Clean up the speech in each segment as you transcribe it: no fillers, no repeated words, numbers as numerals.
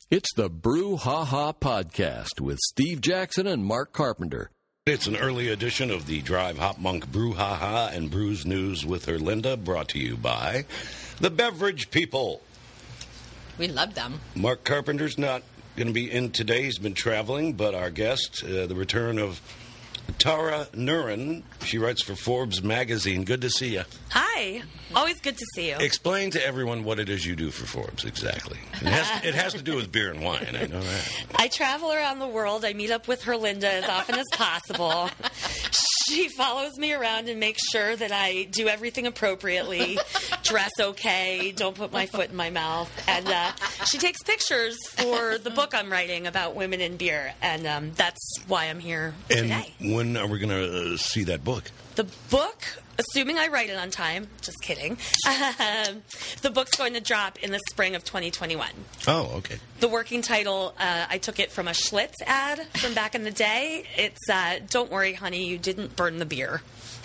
It's the Brew Ha Ha Podcast with Steve Jackson and Mark Carpenter. It's an early edition of the Drive Hop Monk Brew Ha Ha and Brews News with her Linda, brought to you by the Beverage People. We love them. Mark Carpenter's not going to be in today. He's been traveling, but our guest, the return of Tara Nurin. She writes for Forbes magazine. Good to see you. Hi. Always good to see you. Explain to everyone what it is you do for Forbes, exactly. It has to do with beer and wine, I know that. I travel around the world. I meet up with Herlinda as often as possible. She follows me around and makes sure that I do everything appropriately, dress okay, don't put my foot in my mouth. And she takes pictures for the book I'm writing about women in beer. And that's why I'm here today. And when are we going to see that book? The book, assuming I write it on time, just kidding, the book's going to drop in the spring of 2021. Oh, okay. The working title, I took it from a Schlitz ad from back in the day. It's, Don't Worry, Honey, You Didn't Burn the Beer.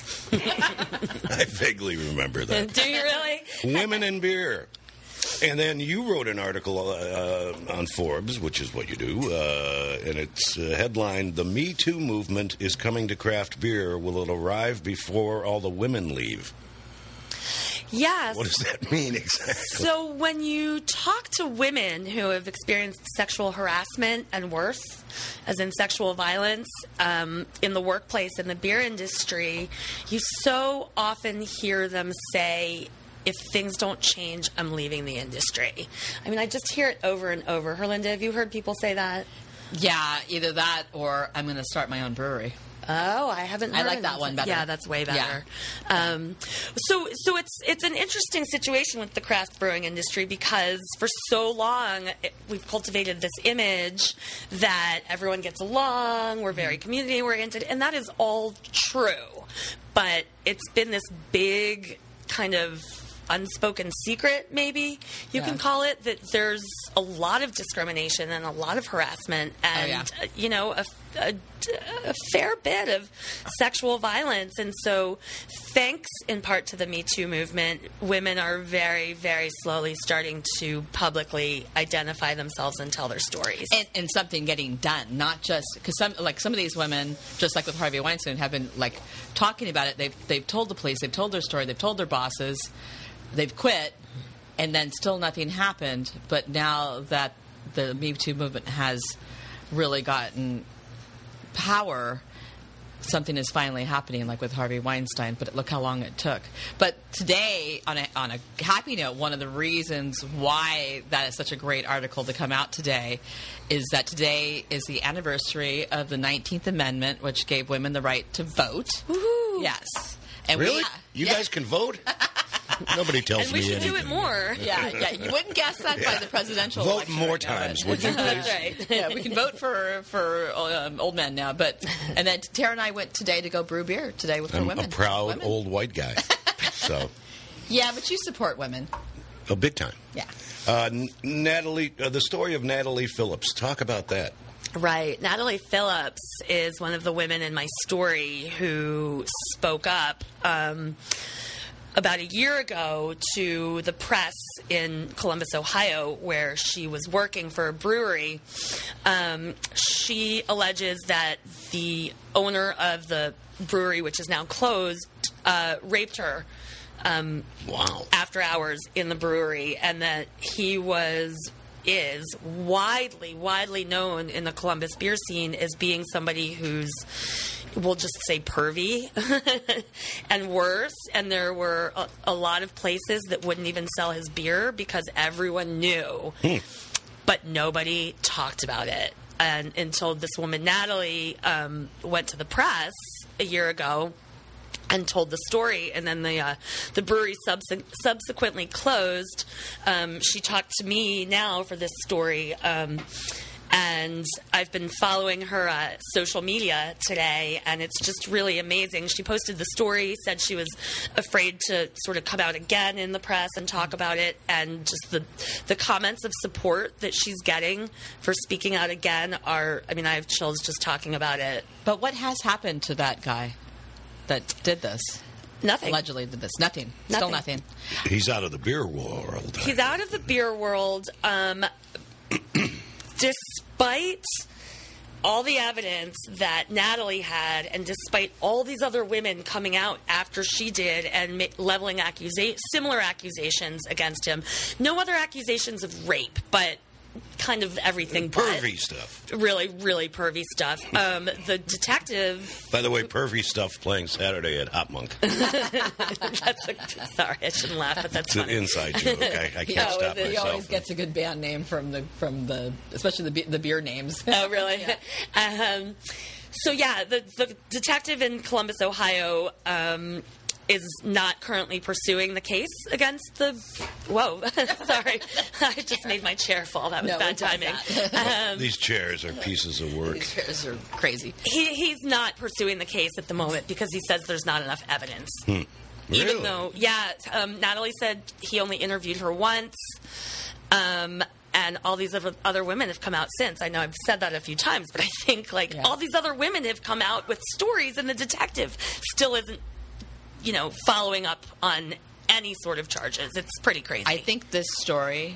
I vaguely remember that. Do you really? Women in beer. And then you wrote an article on Forbes, which is what you do, and it's headlined, "The Me Too Movement is Coming to Craft Beer. Will it arrive before all the women leave?" Yes. What does that mean exactly? So when you talk to women who have experienced sexual harassment and worse, as in sexual violence, in the workplace, in the beer industry, you so often hear them say, if things don't change, I'm leaving the industry. I mean, I just hear it over and over. Herlinda, have you heard people say that? Yeah, either that or I'm going to start my own brewery. Oh, I haven't heard I like that one better. Yeah, that's way better. Yeah. So it's an interesting situation with the craft brewing industry because for so long we've cultivated this image that everyone gets along, we're very community oriented, and that is all true. But it's been this big kind of unspoken secret, maybe you can call it, that there's a lot of discrimination and a lot of harassment and, you know, a fair bit of sexual violence. And so thanks in part to the Me Too movement, women are very, very slowly starting to publicly identify themselves and tell their stories. And something getting done, not just because some of these women, just like with Harvey Weinstein, have been like talking about it. They've told the police, they've told their story, they've told their bosses, they've quit, and then still nothing happened. But now that the Me Too movement has really gotten power, something is finally happening, like with Harvey Weinstein. But look how long it took. But today, on a happy note, one of the reasons why that is such a great article to come out today is that today is the anniversary of the 19th Amendment, which gave women the right to vote. Woohoo! Yes. And really? You guys can vote? Nobody tells and me we should anything. do it more. Yeah. You wouldn't guess that by the presidential Vote election more right now, times, but- would you please? That's right. Yeah, we can vote for old men now. And then Tara and I went today to go brew beer today with I'm women. a proud Women. old white guy. So, Yeah, but you support women. oh, big time. Yeah. Natalie, the story of Natalie Phillips. Talk about that. Right. Natalie Phillips is one of the women in my story who spoke up about a year ago to the press in Columbus, Ohio, where she was working for a brewery. She alleges that the owner of the brewery, which is now closed, raped her Wow. after hours in the brewery, and that he is widely known in the Columbus beer scene as being somebody who's, we'll just say, pervy and worse. And there were a lot of places that wouldn't even sell his beer because everyone knew, but nobody talked about it. And until this woman, Natalie, went to the press a year ago and told the story, and then the brewery subsequently closed. She talked to me now for this story, and I've been following her social media today, and it's just really amazing. She posted the story, said she was afraid to sort of come out again in the press and talk about it, and just the comments of support that she's getting for speaking out again are, I mean, I have chills just talking about it. But what has happened to that guy that did this? Nothing. Allegedly did this. Nothing. Still nothing. He's out of the beer world. He's out of the beer world. despite all the evidence that Natalie had, and despite all these other women coming out after she did and leveling similar accusations against him, no other accusations of rape, but kind of everything Pervy stuff. Really, really pervy stuff. The detective... By the way, pervy stuff playing Saturday at Hot Monk. Sorry, I shouldn't laugh, but that's It's an funny. inside joke. I can't stop he myself. always gets a good band name from the especially the beer names. Oh, really? So, yeah, the detective in Columbus, Ohio, is not currently pursuing the case against the... Whoa. Sorry. I just made my chair fall. That was No, bad we timing. that. These chairs are pieces of work. These chairs are crazy. He's not pursuing the case at the moment because he says there's not enough evidence. Really? Even though, Natalie said he only interviewed her once. And all these other women have come out since. I know I've said that a few times, but I think, all these other women have come out with stories, and the detective still isn't, following up on any sort of charges. It's pretty crazy. I think this story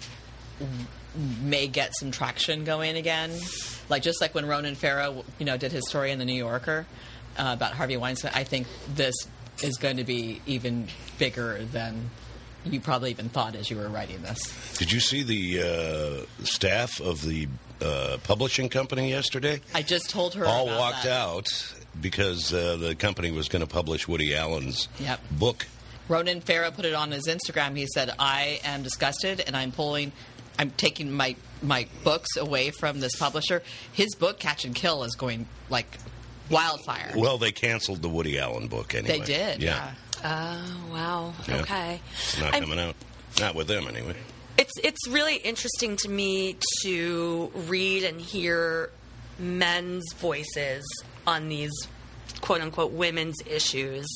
may get some traction going again. Just like when Ronan Farrow, did his story in the New Yorker about Harvey Weinstein, I think this is going to be even bigger than you probably even thought as you were writing this. Did you see the staff of the publishing company yesterday? I just told her all about walked that. out because the company was going to publish Woody Allen's book. Ronan Farrow put it on his Instagram. He said, "I am disgusted, and I'm taking my books away from this publisher." His book, Catch and Kill, is going like wildfire. Well, they canceled the Woody Allen book anyway. They did, yeah. Oh, wow. Yeah. Okay. It's not coming out. Not with them, anyway. It's really interesting to me to read and hear men's voices on these quote-unquote women's issues.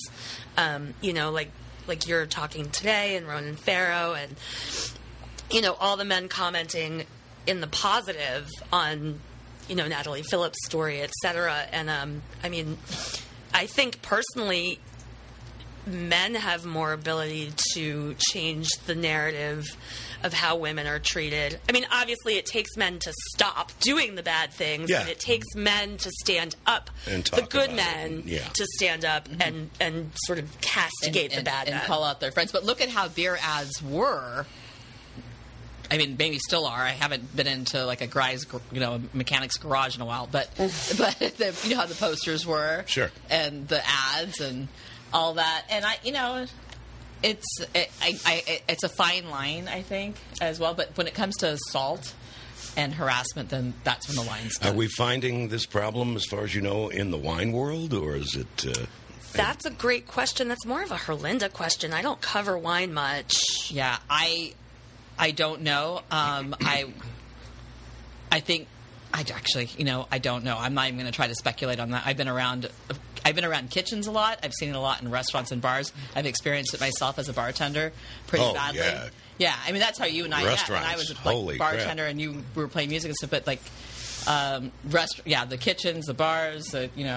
Like you're talking today, and Ronan Farrow, and, all the men commenting in the positive on, Natalie Phillips' story, et cetera. And, I think personally, men have more ability to change the narrative of how women are treated. I mean, obviously, it takes men to stop doing the bad things, and it takes men to stand up, and the good about men it. to stand up and sort of castigate the bad men. And call out their friends. But look at how beer ads were. I mean, maybe still are. I haven't been into like a mechanic's garage in a while, but you know how the posters were, sure, and the ads and all that, and it's a fine line, I think, as well. But when it comes to assault and harassment, then that's when the line's done. Are we finding this problem, as far as you know, in the wine world, or is it? That's a great question. That's more of a Herlinda question. I don't cover wine much. Yeah, I don't know. I think I don't know. I'm not even going to try to speculate on that. I've been around kitchens a lot. I've seen it a lot in restaurants and bars. I've experienced it myself as a bartender pretty badly. Yeah. I mean, that's how you and I met. When I was a bartender and we were playing music and stuff. But the kitchens, the bars,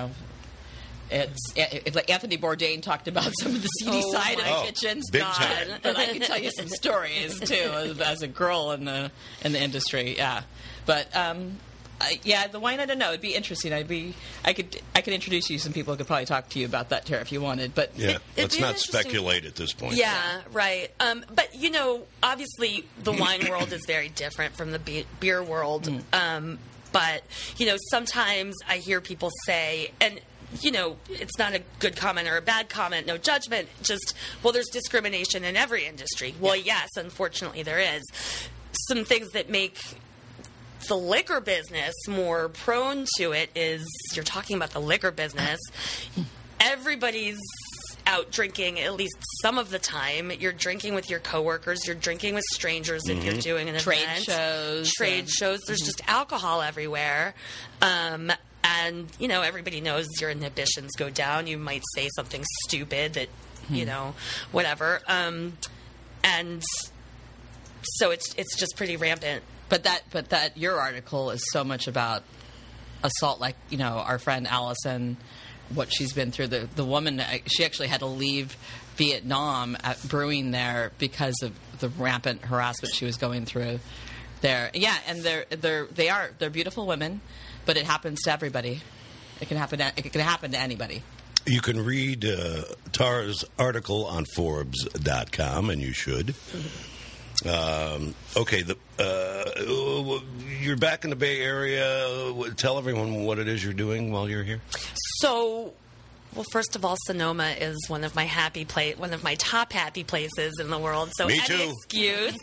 it's like Anthony Bourdain talked about some of the seedy side of kitchens. Big time. But I can tell you some stories too as a girl in the industry. Yeah, but the wine, I don't know. It'd be interesting. I could introduce you to some people who could probably talk to you about that, Tara, if you wanted. But let's not speculate at this point. Yeah, right. But obviously the wine world is very different from the beer world. But sometimes I hear people say, and it's not a good comment or a bad comment, no judgment, just, there's discrimination in every industry. Well, yes, unfortunately there is. Some things that make the liquor business more prone to it is, you're talking about the liquor business, everybody's out drinking at least some of the time. You're drinking with your coworkers, you're drinking with strangers if you're doing an trade event. shows. There's just alcohol everywhere. And, everybody knows your inhibitions go down. You might say something stupid that, whatever. And so it's just pretty rampant. But that your article is so much about assault, like, our friend Allison, what she's been through. The woman, she actually had to leave Vietnam at brewing there because of the rampant harassment she was going through there. Yeah, and they're beautiful women, but it happens to everybody. It can happen to anybody. You can read Tara's article on Forbes.com, and you should. Okay, you're back in the Bay Area. Tell everyone what it is you're doing while you're here. So, well, first of all, Sonoma is one of my top happy places in the world. So, Me any too. excuse.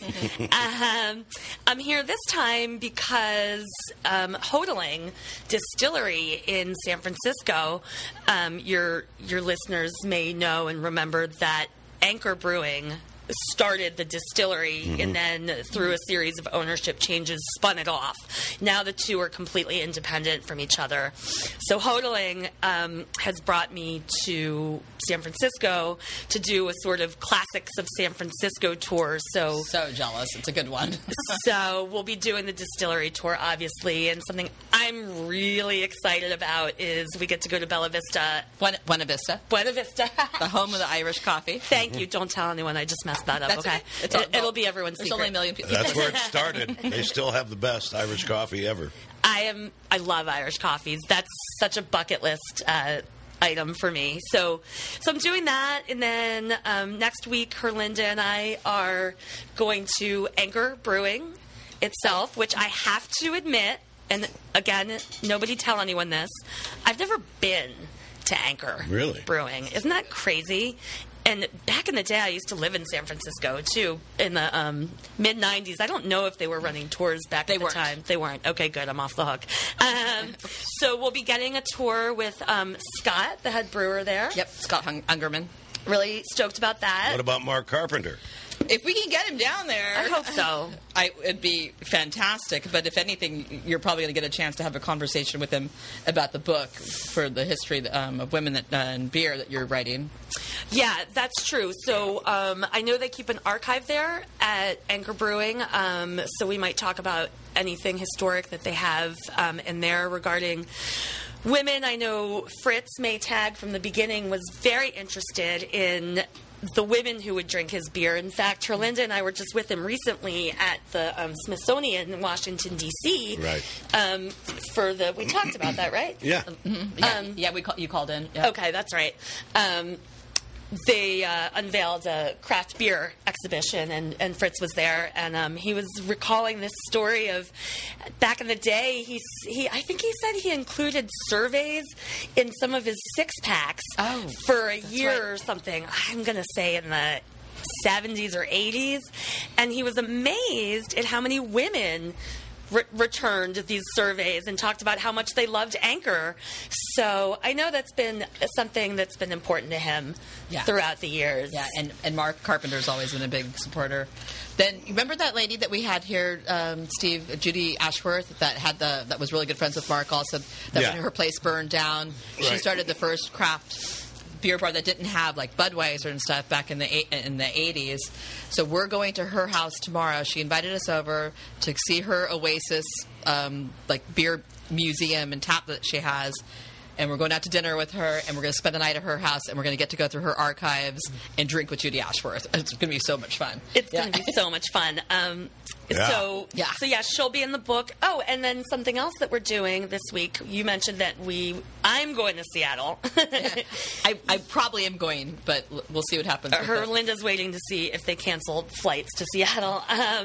I'm here this time because Hodling Distillery in San Francisco. Your listeners may know and remember that Anchor Brewing started the distillery and then through a series of ownership changes spun it off. Now the two are completely independent from each other. So Hodling has brought me to San Francisco to do a sort of classics of San Francisco tour. So jealous. It's a good one. So we'll be doing the distillery tour, obviously, and something I'm really excited about is we get to go to Bella Vista. Buena Vista. Buena Vista. The home of the Irish coffee. Thank you. Don't tell anyone. I just messed that up. That's okay. It'll be everyone's There's secret. only a million people. That's where it started. They still have the best Irish coffee ever. I love Irish coffees. That's such a bucket list item for me. So I'm doing that, and then next week, Herlinda and I are going to Anchor Brewing itself, which I have to admit, and again, nobody tell anyone this, I've never been to Anchor Really? Brewing. Isn't that crazy? And back in the day, I used to live in San Francisco, too, in the mid-'90s. I don't know if they were running tours back at the time. They weren't. Okay, good. I'm off the hook. So we'll be getting a tour with Scott, the head brewer there. Yep, Scott Ungerman. Really stoked about that. What about Mark Carpenter? If we can get him down there, I hope so. It'd be fantastic. But if anything, you're probably going to get a chance to have a conversation with him about the book for the history of women and beer that you're writing. Yeah, that's true. So I know they keep an archive there at Anchor Brewing, so we might talk about anything historic that they have in there regarding women. I know Fritz Maytag from the beginning was very interested in the women who would drink his beer. In fact, Herlinda and I were just with him recently at the Smithsonian in Washington, D.C. Right. We talked about that, right? Yeah. You called in. Yeah. Okay, that's right. They unveiled a craft beer exhibition, and Fritz was there, and he was recalling this story of back in the day. I think he said he included surveys in some of his six packs for a year or something. I'm going to say in the 70s or 80s, and he was amazed at how many women returned these surveys and talked about how much they loved Anchor. So I know that's been something that's been important to him throughout the years. Yeah, and Mark Carpenter's always been a big supporter. Then remember that lady that we had here, Steve, Judy Ashworth, that was really good friends with Mark also, when her place burned down. Right. She started the first craft beer bar that didn't have like Budweiser and stuff back in the 80s. So we're going to her house tomorrow. She invited us over to see her Oasis beer museum and tap that she has. And we're going out to dinner with her, and we're going to spend the night at her house, and we're going to get to go through her archives and drink with Judy Ashworth. It's going to be so much fun. It's going to be so much fun. So she'll be in the book. Oh, and then something else that we're doing this week. You mentioned that I'm going to Seattle. I probably am going, but we'll see what happens. Linda's waiting to see if they cancel flights to Seattle.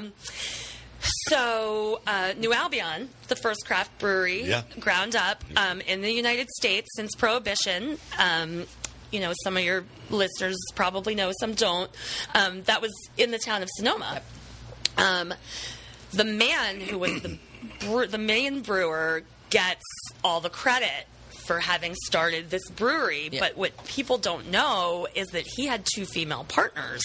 So, New Albion, the first craft brewery, ground up in the United States since Prohibition. Some of your listeners probably know, some don't. That was in the town of Sonoma. The man who was the main brewer gets all the credit for having started this brewery. Yeah. But what people don't know is that he had two female partners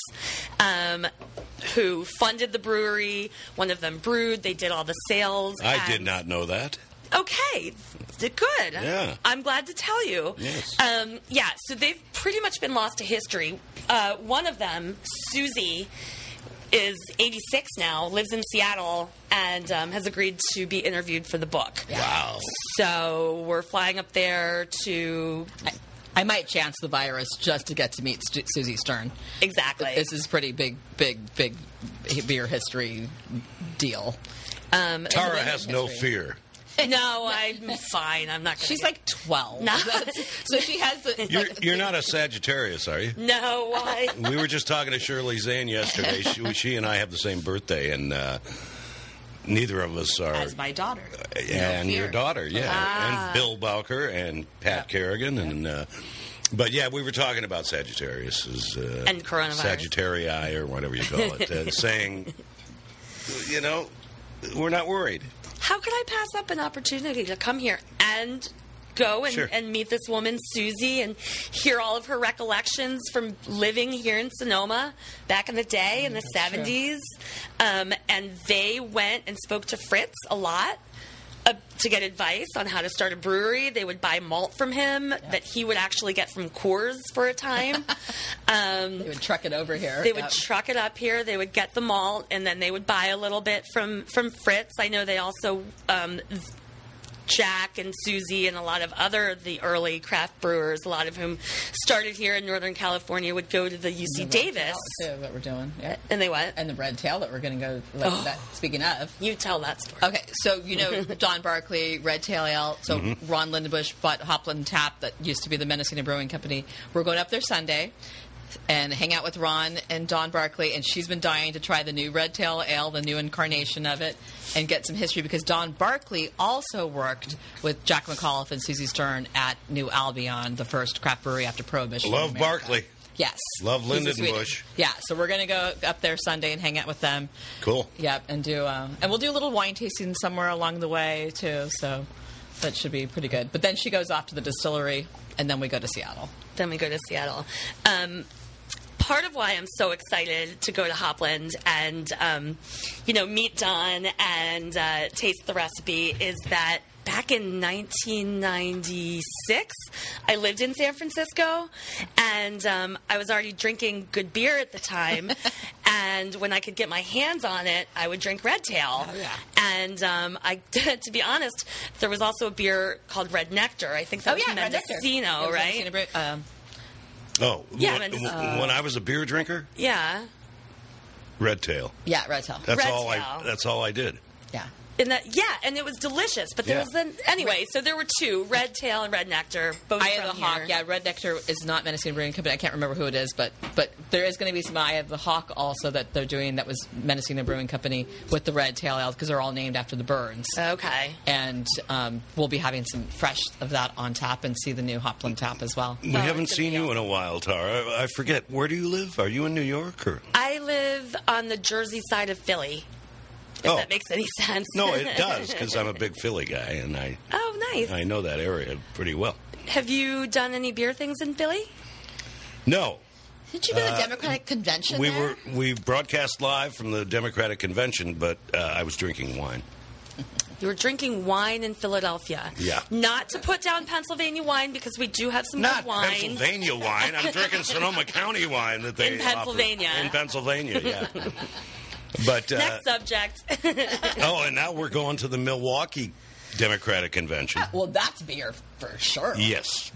who funded the brewery. One of them brewed. They did all the sales. I did not know that. Okay, good. Yeah. I'm glad to tell you. Yes. So they've pretty much been lost to history. One of them, Susie, is 86 now, lives in Seattle, and has agreed to be interviewed for the book. Wow. So we're flying up there to... I might chance the virus just to get to meet Susie Stern. Exactly. This is pretty big beer history deal. Tara has no fear. No, I'm fine. I'm not going to. She's like 12. No. So she has the... You're not a Sagittarius, are you? No, why? We were just talking to Shirley Zane yesterday. She and I have the same birthday, and neither of us are. As my daughter. And your daughter, yeah. And Bill Bowker and Pat Kerrigan. And but, yeah, we were talking about Sagittarius. And coronavirus. Sagittarii, or whatever you call it. Saying, we're not worried. How could I pass up an opportunity to come here and go and meet this woman, Susie, and hear all of her recollections from living here in Sonoma back in the day in the 70s? And they went and spoke to Fritz a lot to get advice on how to start a brewery. They would buy malt from him that he would actually get from Coors for a time. They would truck it over here. They would truck it up here. They would get the malt, and then they would buy a little bit from Fritz. I know they also, Jack and Susie and a lot of the early craft brewers, a lot of whom started here in Northern California, would go to the UC Davis. Too, what we're doing. Yeah. And they what? And the Red Tail that we're going to go, speaking of. You tell that story. Okay, so Don Barkley, Red Tail Ale. So Ron Lindenbush bought Hopland Tap that used to be the Mendocino Brewing Company. We're going up there Sunday and hang out with Ron and Don Barkley, and she's been dying to try the new Red Tail Ale, the new incarnation of it, and get some history, because Don Barkley also worked with Jack McAuliffe and Susie Stern at New Albion, the first craft brewery after Prohibition. Love Barkley. Yes. Love Lindenbush. Yeah, so we're going to go up there Sunday and hang out with them. Cool. Yep, and do and we'll do a little wine tasting somewhere along the way too, so that should be pretty good. But then she goes off to the distillery, and then we go to Seattle. Part of why I'm so excited to go to Hopland and, meet Don and taste the recipe is that back in 1996, I lived in San Francisco, and I was already drinking good beer at the time. And when I could get my hands on it, I would drink Red Tail. Oh, yeah. And to be honest, there was also a beer called Red Nectar. I think that was Mendocino, right? When I was a beer drinker? Yeah. Red Tail. Yeah, Red Tail. That's all I did. Yeah. And it was delicious. But there was so there were two, Red Tail and Red Nectar, both I have from the Hawk. Yeah, Red Nectar is not Mendocino Brewing Company. I can't remember who it is, but there is going to be some. I have the Hawk also that they're doing that was Mendocino Brewing Company with the Red Tail Ale, because they're all named after the Burns. Okay. And we'll be having some fresh of that on tap and see the new Hopland Tap as well. We haven't seen you in a while, Tara. I forget. Where do you live? Are you in New York? Or? I live on the Jersey side of Philly. If that makes any sense. No, it does, because I'm a big Philly guy, and I know that area pretty well. Have you done any beer things in Philly? No. Did you go to the Democratic Convention there? We broadcast live from the Democratic Convention, but I was drinking wine. You were drinking wine in Philadelphia. Yeah. Not to put down Pennsylvania wine, because we do have some good wine. Not Pennsylvania wine. I'm drinking Sonoma County wine that they in Pennsylvania. Offer. In Pennsylvania, yeah. But next subject. and now we're going to the Milwaukee Democratic Convention. Well, that's beer for sure. Yes.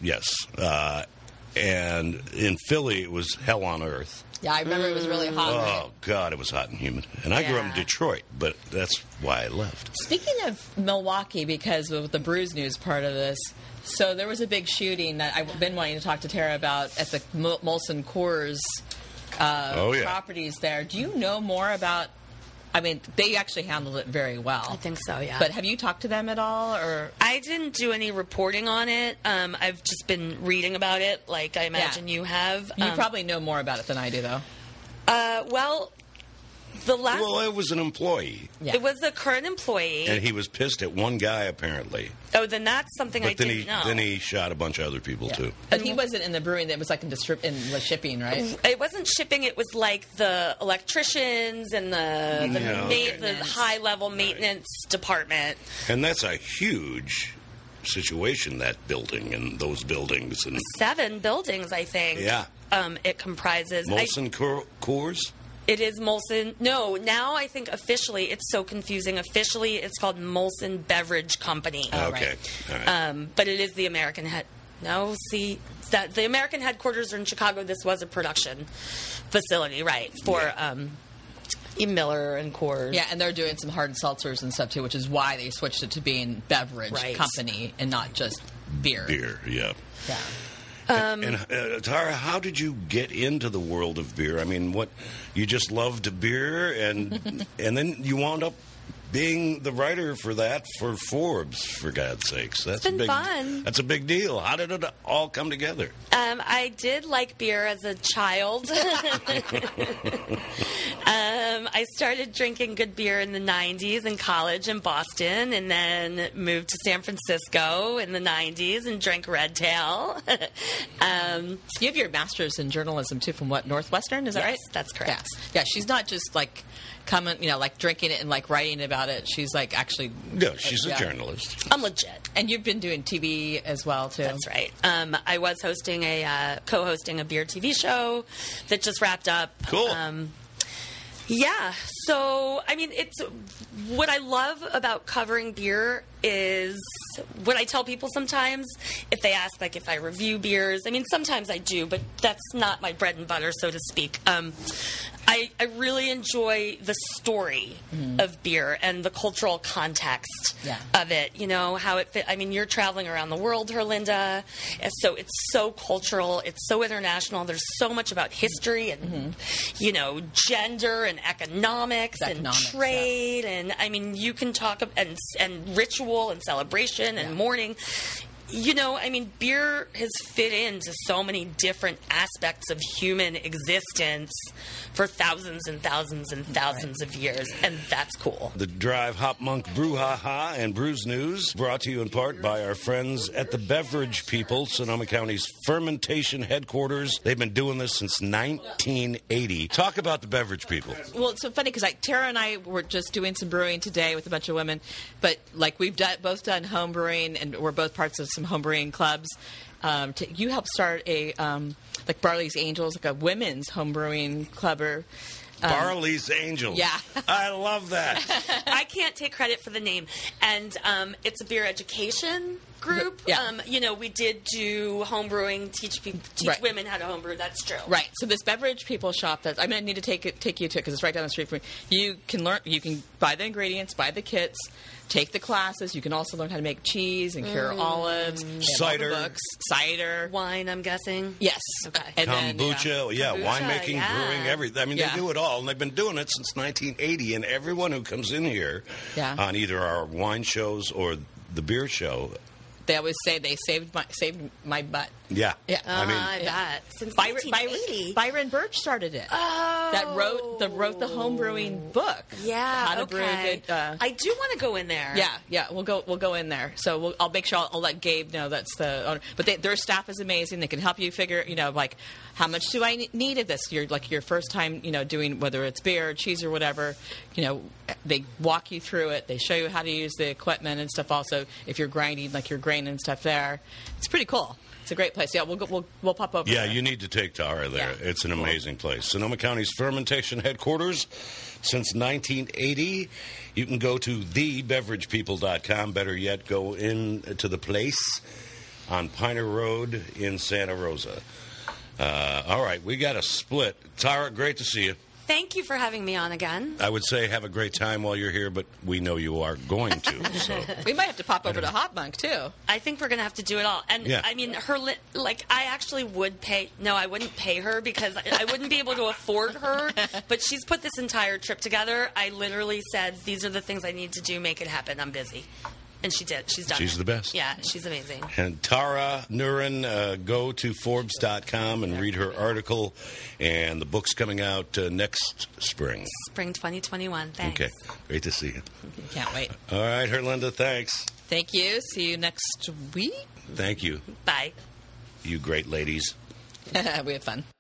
And in Philly, it was hell on earth. Yeah, I remember it was really hot. Oh, God, it was hot and humid. And I grew up in Detroit, but that's why I left. Speaking of Milwaukee, because of the Brews News part of this, so there was a big shooting that I've been wanting to talk to Tara about at the Molson Coors properties there. Do you know more about... I mean, they actually handled it very well. I think so, yeah. But have you talked to them at all? Or I didn't do any reporting on it. I've just been reading about it, like I imagine you have. You probably know more about it than I do, though. Well, it was an employee. Yeah. It was a current employee. And he was pissed at one guy, apparently. Oh, then that's something I didn't know. Then he shot a bunch of other people, too. But he wasn't in the brewing. It was like in the shipping, right? It wasn't shipping. It was like the electricians and the high-level maintenance department. And that's a huge situation, that building and those buildings. And 7 buildings, I think. Yeah. It comprises... Molson Coors? It is Molson. No, now I think officially it's so confusing. Officially, it's called Molson Beverage Company. Okay. All right. But it is the American the American headquarters are in Chicago. This was a production facility, right? For Miller and Coors. Yeah, and they're doing some hard seltzers and stuff too, which is why they switched it to being beverage Right. company and not just beer. Beer, yeah. Yeah. And Tara, how did you get into the world of beer? I mean, what you just loved beer, and and then you wound up being the writer for that for Forbes, for God's sakes. That's been a big, fun. That's a big deal. How did it all come together? I did like beer as a child. I started drinking good beer in the 90s in college in Boston, and then moved to San Francisco in the 90s and drank Red Tail. You have your master's in journalism too from what, Northwestern? Is that Yes, right? that's correct. Yeah. Yeah, she's not just like coming, like drinking it and like writing about it. She's like actually. No, she's a Yeah. journalist. I'm legit. And you've been doing TV as well too. That's right. I was co-hosting a beer TV show that just wrapped up. Cool. Yeah. So, I mean, it's what I love about covering beer is what I tell people sometimes if they ask, like, if I review beers. I mean, sometimes I do, but that's not my bread and butter, so to speak. I really enjoy the story of beer and the cultural context of it. You know, how it fit. I mean, you're traveling around the world, Herlinda, and so it's so cultural. It's so international. There's so much about history and, gender and economics and trade. And, I mean, you can talk and ritual and celebration and mourning. I mean, beer has fit into so many different aspects of human existence for thousands and thousands and thousands of years, and that's cool. The Drive Hop Monk Brouhaha and Brews News, brought to you in part by our friends at the Beverage People, Sonoma County's fermentation headquarters. They've been doing this since 1980. Talk about the Beverage People. Well, it's so funny because Tara and I were just doing some brewing today with a bunch of women, but like we've both done home brewing, and we're both parts of some home brewing clubs. You helped start a like Barley's Angels, like a women's home brewing club. Barley's Angels. Yeah. I love that. I can't take credit for the name. And it's a beer education group. Yeah. We did do home brewing, teach women how to home brew. That's true. Right. So this Beverage People shop, I'm going to need to take you to it because it's right down the street from me. You can learn. You can buy the ingredients, buy the kits, take the classes. You can also learn how to make cheese and cure olives. Cider. Books, cider. Wine, I'm guessing. Yes. Okay. And Kombucha, then, Kombucha, winemaking, brewing, everything. I mean, they do it all, and they've been doing it since 1980. And everyone who comes in here on either our wine shows or the beer show, they always say they saved my butt. Yeah. Yeah. I bet. Since 1980. Byron Birch started it. Oh. That wrote the home brewing book. Yeah. How to brew good. I do want to go in there. Yeah. We'll go in there. So I'll make sure I'll let Gabe know that's the owner. But their staff is amazing. They can help you figure, like how much do I need of this? You're like your first time, doing whether it's beer or cheese or whatever. They walk you through it. They show you how to use the equipment and stuff. Also, if you're grinding like your grain and stuff there, it's pretty cool. It's a great place. Yeah, we'll pop over. Yeah, there. you need to take Tara there. Yeah. It's an amazing place. Sonoma County's fermentation headquarters since 1980. You can go to thebeveragepeople.com. Better yet, go into the place on Piner Road in Santa Rosa. All right, we got a split. Tara, great to see you. Thank you for having me on again. I would say have a great time while you're here, but we know you are going to. So We might have to pop over to Hop Monk, too. I think we're going to have to do it all. And, I mean, I actually would pay. No, I wouldn't pay her because I wouldn't be able to afford her. But she's put this entire trip together. I literally said, these are the things I need to do. Make it happen. I'm busy. And she did. She's done it. She's the best. Yeah, she's amazing. And Tara Nurin, go to Forbes.com and read her article. And the book's coming out next spring. Spring 2021. Thanks. Okay. Great to see you. Can't wait. All right, Herlinda, thanks. Thank you. See you next week. Thank you. Bye. You great ladies. We have fun.